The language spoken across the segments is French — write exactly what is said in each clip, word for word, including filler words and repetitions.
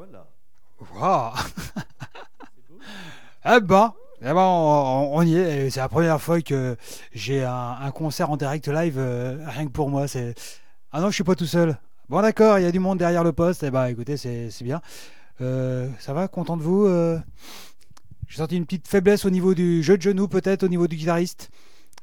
Voilà. Waouh. Eh ben, eh ben on, on y est. Et c'est la première fois que j'ai un, un concert en direct live, euh, rien que pour moi. C'est... Ah non, je suis pas tout seul. Bon d'accord, il y a du monde derrière le poste. Eh ben écoutez, c'est, c'est bien. Euh, ça va, content de vous euh... J'ai senti une petite faiblesse au niveau du jeu de genou, peut-être au niveau du guitariste.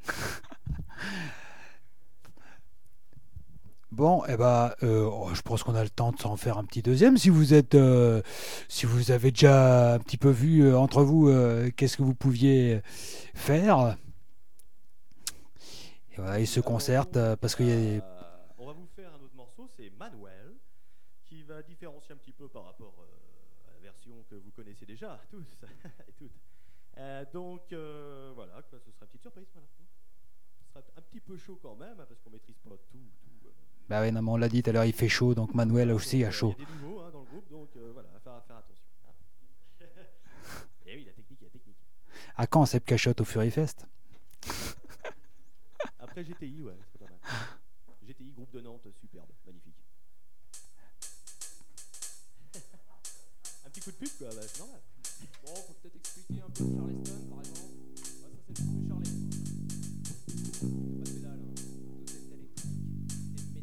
Bon, eh ben, euh, oh, je pense qu'on a le temps de s'en faire un petit deuxième. Si vous êtes, euh, si vous avez déjà un petit peu vu euh, entre vous, euh, qu'est-ce que vous pouviez faire. Et voilà, ils se concertent euh, parce qu'il y a des... Euh, on va vous faire un autre morceau, c'est Manuel, qui va différencier un petit peu par rapport euh, à la version que vous connaissez déjà, tous et toutes. Euh, donc euh, voilà, quoi, ce sera une petite surprise. Voilà. Ce sera un petit peu chaud quand même, parce qu'on maîtrise pas tout. tout euh. Bah oui, non, mais on l'a dit tout à l'heure, il fait chaud, donc Manuel aussi donc, a euh, chaud. Il y a des nouveaux hein, dans le groupe, donc euh, voilà, à faire, faire attention. Hein. Et oui, la technique, la technique. À quand Seb Cachotte au Furyfest? Après G T I, ouais, c'est pas mal. G T I, groupe de Nantes, superbe, magnifique. Un petit coup de pub, quoi, bah, c'est normal. Bon, faut peut-être expliquer un peu Charleston, par exemple. Ah, ça, c'est le groupe de Charleston. Pas de pédale, hein. Tout est électrique.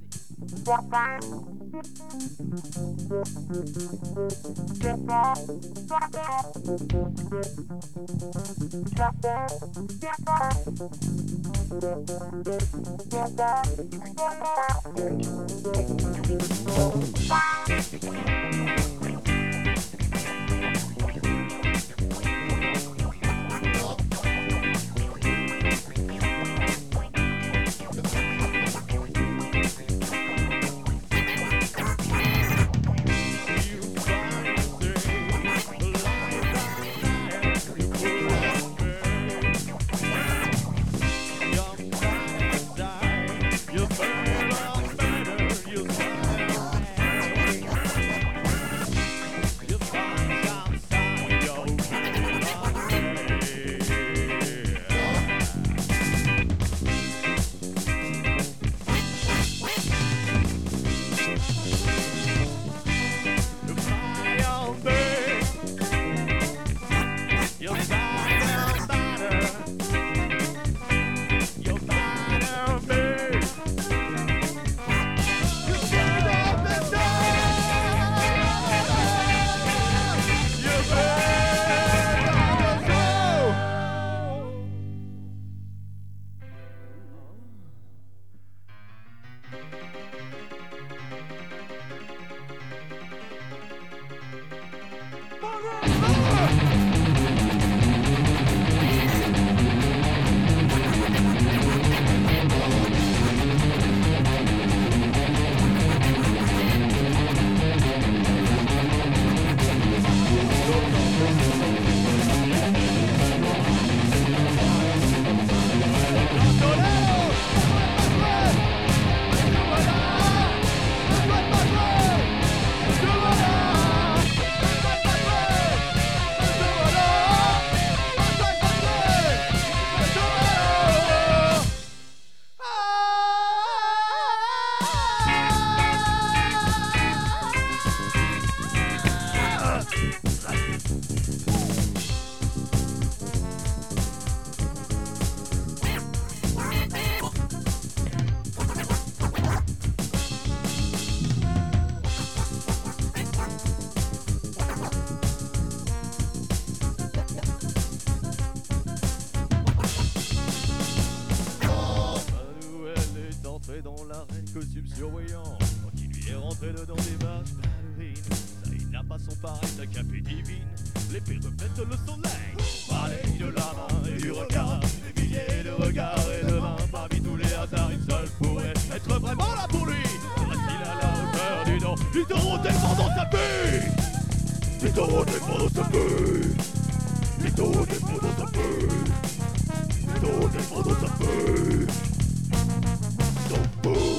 Costume survoyant, quand il lui est rentré dedans des vaches ballerines. Ça, il n'a pas son pareil, sa cape est divine. L'épée reflète le soleil. Parler de la main et du regard, des milliers de regards et de mains. Parmi tous les hasards, une seule pourrait être vraiment là pour lui. Reste-t-il à la hauteur du nom du taureau tellement dans sa vie. Du taureau tellement dans sa vie. Du taureau tellement dans sa vie. Du taureau tellement dans sa vie. Son beau.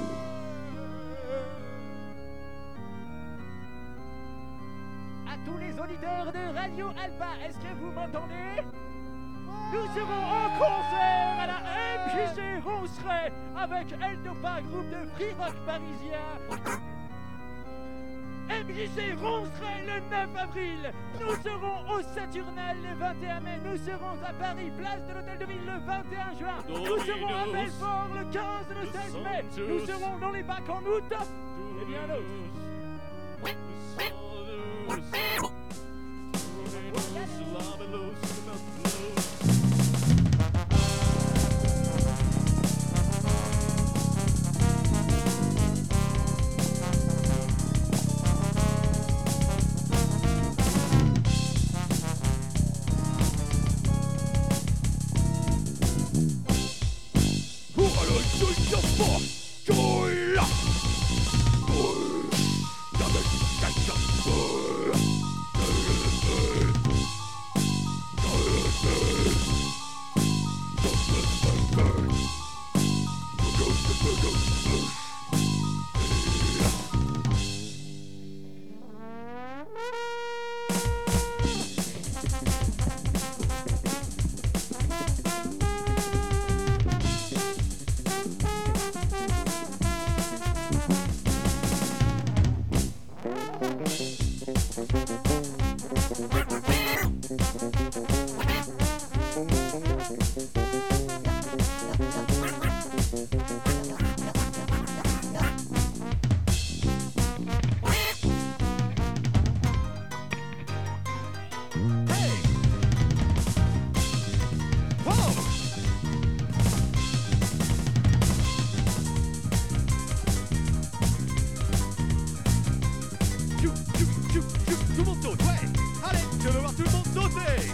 Tous les auditeurs de Radio Alpha, est-ce que vous m'entendez? Nous serons en concert à la M J C Ronceret avec Eldopa, groupe de free rock parisien. M J C Ronceray le neuf avril. Nous serons au Saturnal le vingt et un mai. Nous serons à Paris, place de l'Hôtel de Ville le vingt et un juin. Nous serons à Belfort le quinze et le seize mai. Nous serons dans les bacs en août. Et bien d'autres. Tout le monde saute, ouais. Allez, je veux voir tout le monde sauter.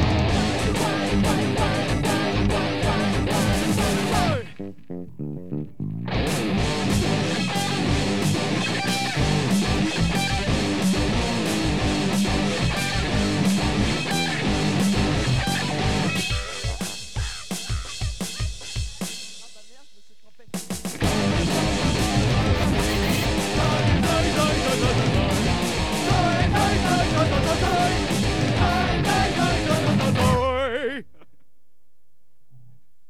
Thank you.